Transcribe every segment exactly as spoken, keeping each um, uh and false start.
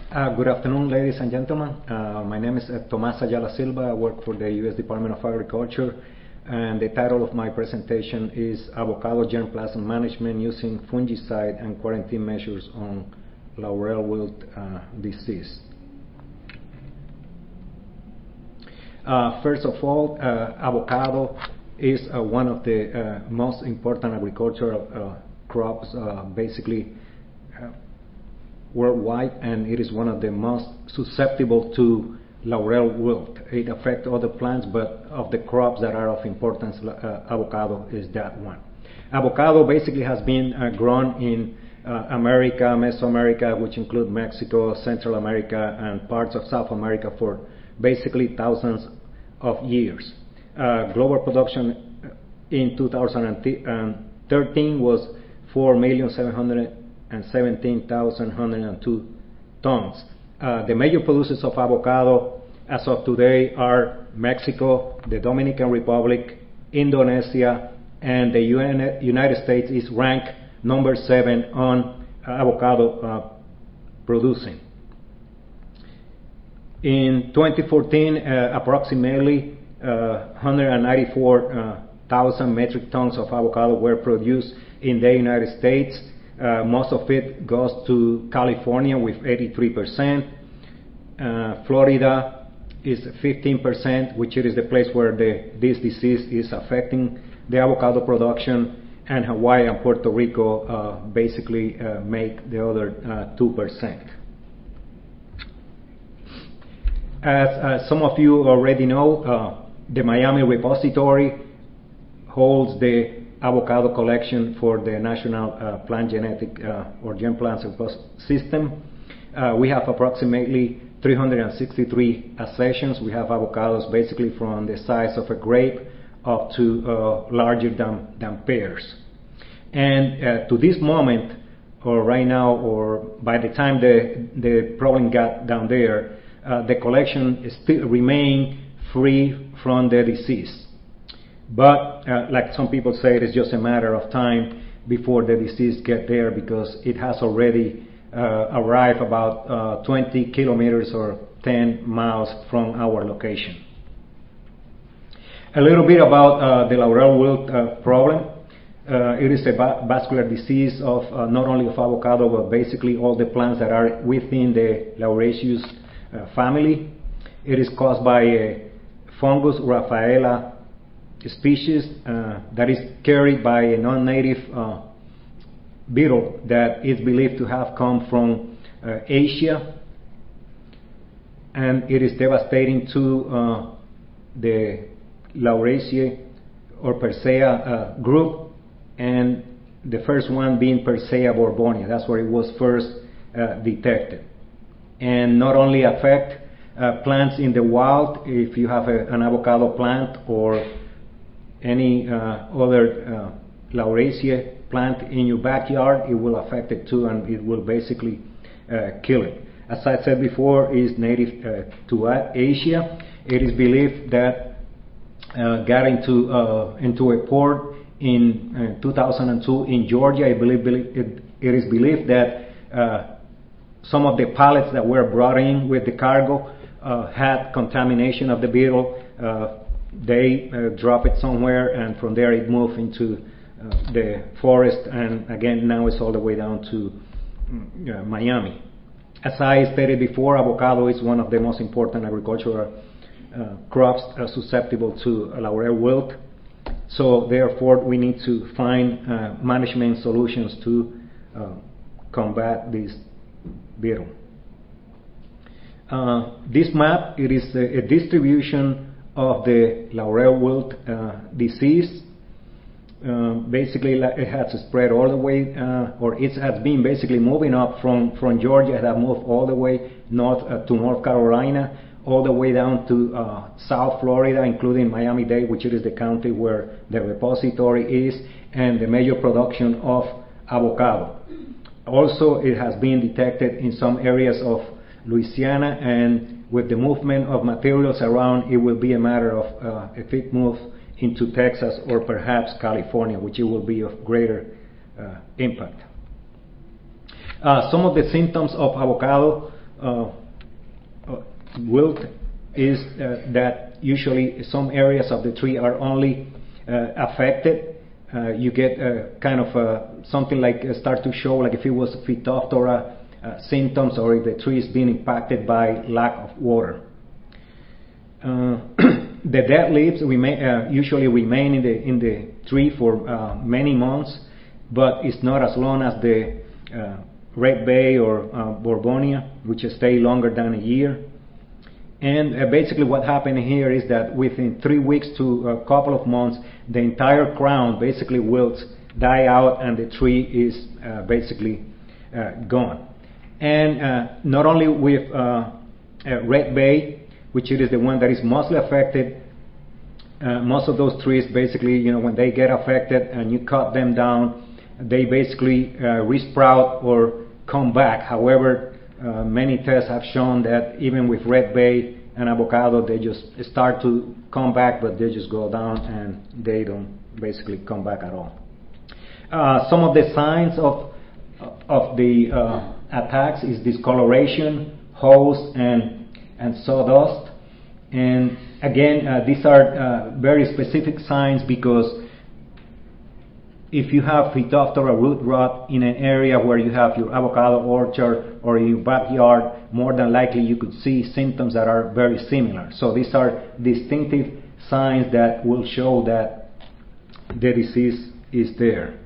Uh, good afternoon, ladies and gentlemen. Uh, my name is uh, Tomas Ayala Silva. I work for the U S Department of Agriculture, and the title of my presentation is Avocado Germplasm Management Using Fungicide and Quarantine Measures on Laurel Wilt uh, Disease. Uh, first of all, uh, avocado is uh, one of the uh, most important agricultural uh, crops, uh, basically uh, worldwide, and it is one of the most susceptible to laurel wilt. It affects other plants, but of the crops that are of importance, uh, avocado is that one. Avocado basically has been uh, grown in uh, America, Mesoamerica, which include Mexico, Central America, and parts of South America for basically thousands of years. Uh, global production in two thousand thirteen was four million seven hundred seventeen thousand one hundred two tons. Uh, the major producers of avocado as of today are Mexico, the Dominican Republic, Indonesia, and the United States is ranked number seven on uh, avocado uh, producing. In twenty fourteen, uh, approximately uh, one hundred ninety-four thousand metric tons of avocado were produced in the United States. Uh, most of it goes to California with eighty-three percent. Uh, Florida is fifteen percent, which is the place where the, this disease is affecting the avocado production, and Hawaii and Puerto Rico uh, basically uh, make the other uh, two percent. As uh, some of you already know, uh, the Miami repository holds the avocado collection for the National uh, Plant Genetic uh, or Germplasm System. Uh, we have approximately three hundred sixty-three accessions. We have avocados basically from the size of a grape up to uh, larger than, than pears. And uh, to this moment, or right now, or by the time the, the problem got down there, uh, the collection is still remain free from the disease. But uh, like some people say, it is just a matter of time before the disease get there, because it has already uh, arrived about uh, twenty kilometers or ten miles from our location. A little bit about uh, the laurel wilt uh, problem. Uh, it is a va vascular disease of uh, not only of avocado, but basically all the plants that are within the Lauraceous uh, family. It is caused by a fungus, Rafaela species, uh, that is carried by a non-native uh, beetle that is believed to have come from uh, Asia, and it is devastating to uh, the Lauraceae or Persea uh, group, and the first one being Persea bourbonia. That's where it was first uh, detected, and not only affect uh, plants in the wild. If you have a, an avocado plant or any uh, other uh, Lauraceae plant in your backyard, it will affect it too, and it will basically uh, kill it. As I said before, it is native uh, to Asia. It is believed that uh, got into uh, into a port in uh, two thousand two in Georgia. I believe, believe it, it is believed that uh, some of the pallets that were brought in with the cargo uh, had contamination of the beetle. Uh, They uh, drop it somewhere, and from there it moved into uh, the forest, and again now it's all the way down to uh, Miami. As I stated before, avocado is one of the most important agricultural uh, crops uh, susceptible to laurel wilt. So therefore we need to find uh, management solutions to uh, combat this beetle. Uh, this map, it is a, a distribution of the laurel wilt uh, disease. Uh, basically, it has spread all the way, uh, or it has been basically moving up from, from Georgia. It has moved all the way north uh, to North Carolina, all the way down to uh, South Florida, including Miami-Dade, which is the county where the repository is, and the major production of avocado. Also, it has been detected in some areas of Louisiana, and with the movement of materials around, it will be a matter of uh, if it moves into Texas or perhaps California, which it will be of greater uh, impact. Uh, some of the symptoms of avocado uh, uh, wilt is uh, that usually some areas of the tree are only uh, affected. Uh, you get uh, kind of uh, something like uh, start to show like if it was Phytophthora uh, symptoms, or if the tree is being impacted by lack of water. Uh, the dead leaves remain, uh, usually remain in the in the tree for uh, many months, but it's not as long as the uh, red bay or uh, Bourbonia, which stay longer than a year. And uh, basically what happened here is that within three weeks to a couple of months, the entire crown basically wilts, die out, and the tree is uh, basically uh, gone. And uh, not only with uh, uh, red bay, which it is the one that is mostly affected, uh, most of those trees basically, you know, when they get affected and you cut them down, they basically uh, resprout or come back. However, uh, many tests have shown that even with red bay and avocado, they just start to come back, but they just go down and they don't basically come back at all. Uh, some of the signs of of the uh, attacks is discoloration, holes, and and sawdust. And again, uh, these are uh, very specific signs, because if you have Phytophthora root rot in an area where you have your avocado orchard or your backyard, more than likely you could see symptoms that are very similar. So these are distinctive signs that will show that the disease is there.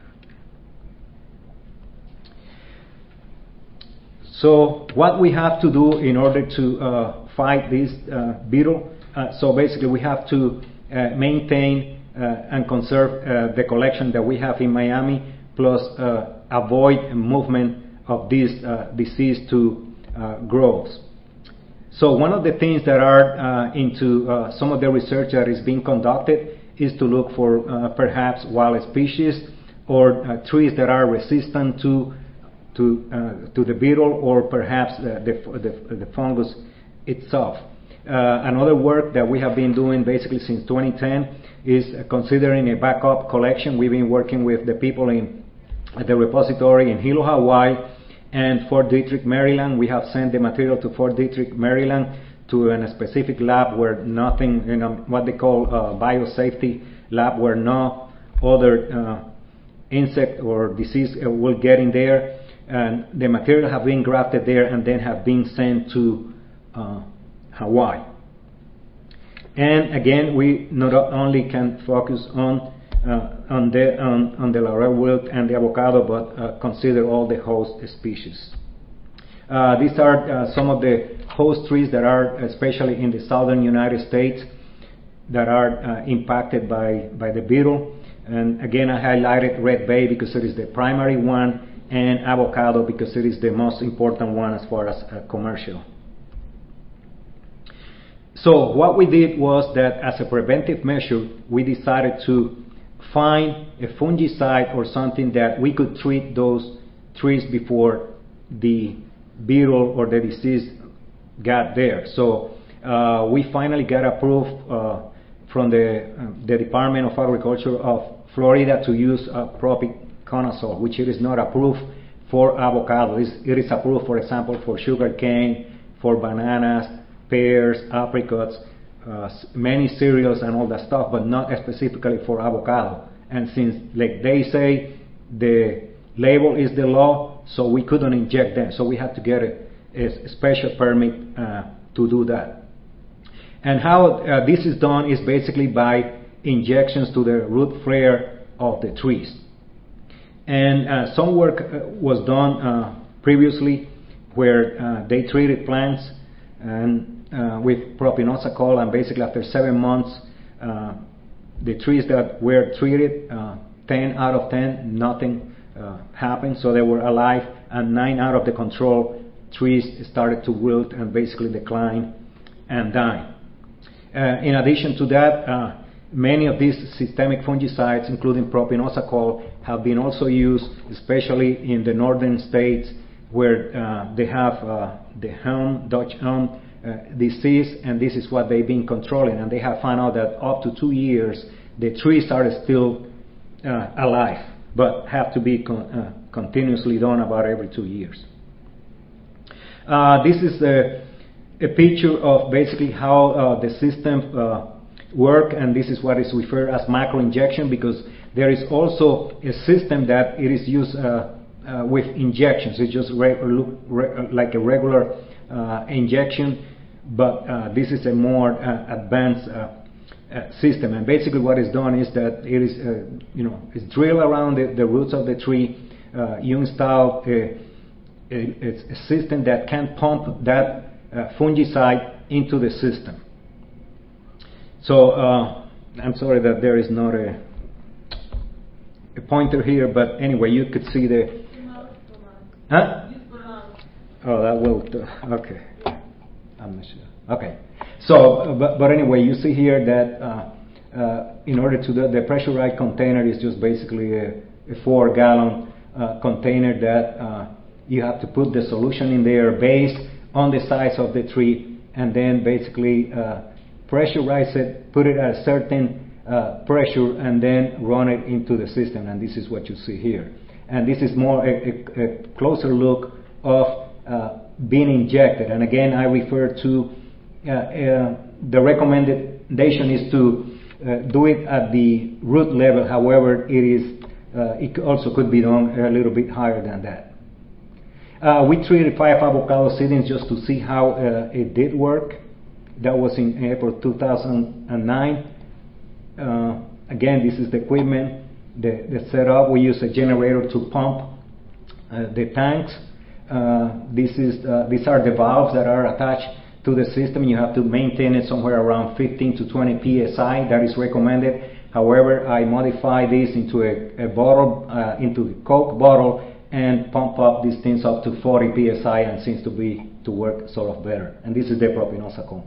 So what we have to do in order to uh, fight this uh, beetle, uh, so basically we have to uh, maintain uh, and conserve uh, the collection that we have in Miami, plus uh, avoid movement of this uh, disease to uh, groves. So one of the things that are uh, into uh, some of the research that is being conducted is to look for uh, perhaps wild species or uh, trees that are resistant to to uh, to the beetle, or perhaps uh, the, the the fungus itself. Uh, another work that we have been doing basically since twenty ten is uh, considering a backup collection. We've been working with the people in at the repository in Hilo, Hawaii, and Fort Detrick, Maryland. We have sent the material to Fort Detrick, Maryland, to a specific lab where nothing, you know, what they call a biosafety lab, where no other uh, insect or disease uh, will get in there. And the material have been grafted there and then have been sent to uh, Hawaii. And again, we not only can focus on uh, on the on, on the laurel wilt and the avocado, but uh, consider all the host species. Uh, these are uh, some of the host trees that are, especially in the southern United States, that are uh, impacted by by the beetle. And again, I highlighted red bay because it is the primary one, and avocado because it is the most important one as far as uh, commercial. So what we did was that as a preventive measure, we decided to find a fungicide or something that we could treat those trees before the beetle or the disease got there. So uh, we finally got approved uh, from the, uh, the Department of Agriculture of Florida to use uh, propiconazole, which it is not approved for avocado. It is, it is approved, for example, for sugar cane, for bananas, pears, apricots, uh, many cereals and all that stuff, but not specifically for avocado. And since, like they say, the label is the law, so we couldn't inject them. So we had to get a, a special permit uh, to do that. And how uh, this is done is basically by injections to the root flare of the trees. And uh, some work uh, was done uh, previously where uh, they treated plants and uh, with propiconazole, and basically after seven months, uh, the trees that were treated, uh, ten out of ten, nothing uh, happened, so they were alive, and nine out of the control trees started to wilt and basically decline and die. Uh, in addition to that, uh, many of these systemic fungicides, including propiconazole, have been also used, especially in the northern states where uh, they have uh, the elm, Dutch elm uh, disease, and this is what they've been controlling. And they have found out that up to two years, the trees are still uh, alive, but have to be con- uh, continuously done about every two years. Uh, this is a, a picture of basically how uh, the system uh, work, and this is what is referred as macro injection, because there is also a system that it is used uh, uh, with injections. It's just re look re like a regular uh, injection, but uh, this is a more uh, advanced uh, uh, system. And basically, what is done is that it is, uh, you know, it's drilled around the, the roots of the tree. Uh, you install a, a, a system that can pump that uh, fungicide into the system. So uh, I'm sorry that there is not a, a pointer here, but anyway, you could see the. Huh? Oh, that will. Okay, I'm not sure. Okay, so uh, but but anyway, you see here that uh, uh, in order to do the pressurized container is just basically a, a four-gallon uh, container that uh, you have to put the solution in there based on the size of the tree, and then basically. Uh, pressurize it, put it at a certain uh, pressure, and then run it into the system. And this is what you see here. And this is more a, a, a closer look of uh, being injected. And again, I refer to uh, uh, the recommendation is to uh, do it at the root level. However, it is uh, it also could be done a little bit higher than that. Uh, we treated five avocado seedlings just to see how uh, it did work. That was in April two thousand nine. Uh, again, this is the equipment, the, the setup. We use a generator to pump uh, the tanks. Uh, this is uh, these are the valves that are attached to the system. You have to maintain it somewhere around fifteen to twenty P S I. That is recommended. However, I modify this into a, a bottle, uh, into the Coke bottle, and pump up these things up to forty P S I, and seems to be to work sort of better. And this is the propinosacol.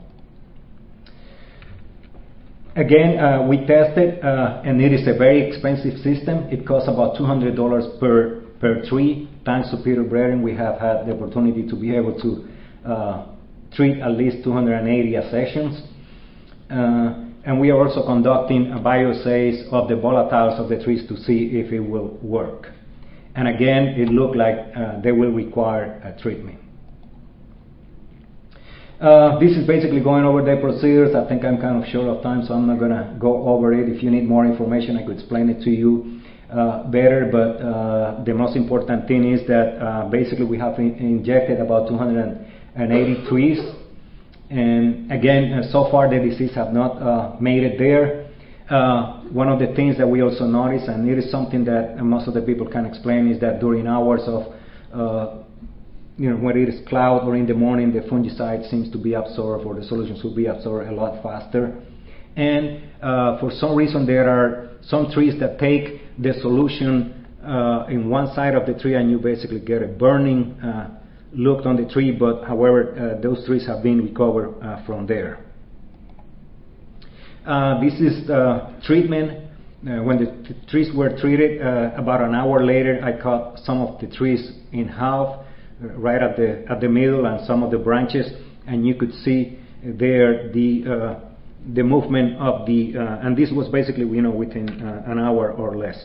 Again, uh, we tested, uh, and it is a very expensive system. It costs about two hundred dollars per, per tree. Thanks to Peter Brereton, we have had the opportunity to be able to uh, treat at least two hundred eighty accessions. Uh, and we are also conducting a bioassays of the volatiles of the trees to see if it will work. And again, it looked like uh, they will require a treatment. Uh, this is basically going over the procedures. I think I'm kind of short of time, so I'm not going to go over it. If you need more information, I could explain it to you uh, better, but uh, the most important thing is that uh, basically we have in injected about two hundred eighty trees, and again, uh, so far the disease have not uh, made it there. Uh, one of the things that we also notice, and it is something that most of the people can explain, is that during hours of uh, you know, when it is cloud or in the morning, the fungicide seems to be absorbed, or the solutions will be absorbed a lot faster. And uh, for some reason, there are some trees that take the solution uh, in one side of the tree, and you basically get a burning uh, look on the tree. But however, uh, those trees have been recovered uh, from there. Uh, this is uh, treatment. Uh, when the t trees were treated, uh, about an hour later, I cut some of the trees in half, right at the at the middle, and some of the branches, and you could see there the uh, the movement of the uh, and this was basically, you know, within uh, an hour or less.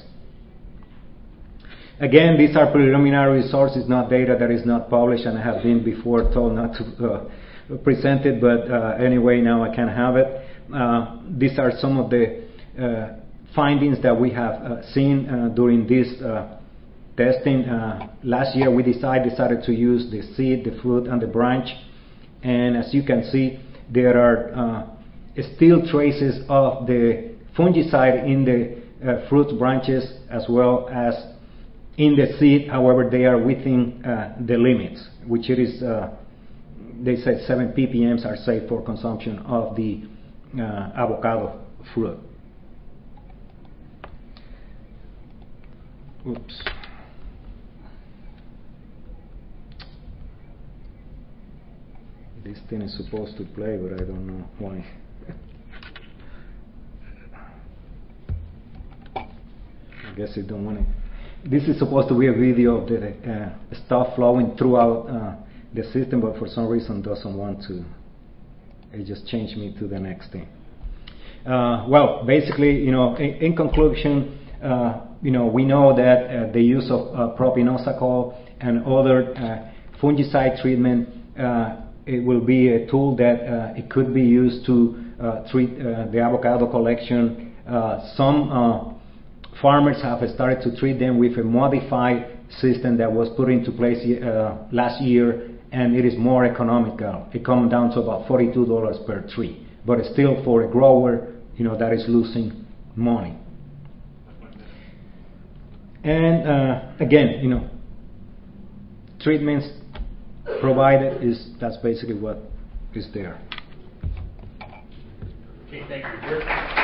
Again, these are preliminary results. It's not data that is not published, and I have been before told not to uh, present it, but uh, anyway, now I can have it. Uh, these are some of the uh, findings that we have uh, seen uh, during this uh, testing. Uh, last year we decide, decided to use the seed, the fruit, and the branch, and as you can see, there are uh, still traces of the fungicide in the uh, fruit branches as well as in the seed. However, they are within uh, the limits, which it is, uh, they said seven P P Ms are safe for consumption of the uh, avocado fruit. Oops. This thing is supposed to play, but I don't know why. I guess it don't want it. This is supposed to be a video of the uh, stuff flowing throughout uh, the system, but for some reason doesn't want to. It just changed me to the next thing. Uh, well, basically, you know, in, in conclusion, uh, you know, we know that uh, the use of uh, propinosacol and other uh, fungicide treatment uh, it will be a tool that uh, it could be used to uh, treat uh, the avocado collection. Uh, some uh, farmers have started to treat them with a modified system that was put into place uh, last year, and it is more economical. It comes down to about forty-two dollars per tree, but still for a grower, you know, that is losing money. And uh, again, you know, treatments provided is that's basically what is there. Okay, thank you.